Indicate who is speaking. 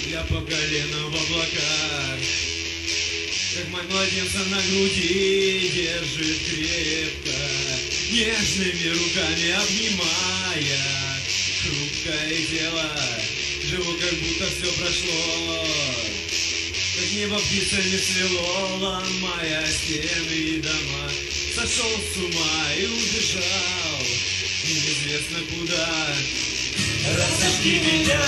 Speaker 1: Я по колено в облаках, как мать младенца на груди держит крепко, нежными руками обнимая хрупкое тело. Живу, как будто все прошло, как небо птицами свело, ломая стены и дома. Сошел с ума и убежал неизвестно куда. Разожги меня,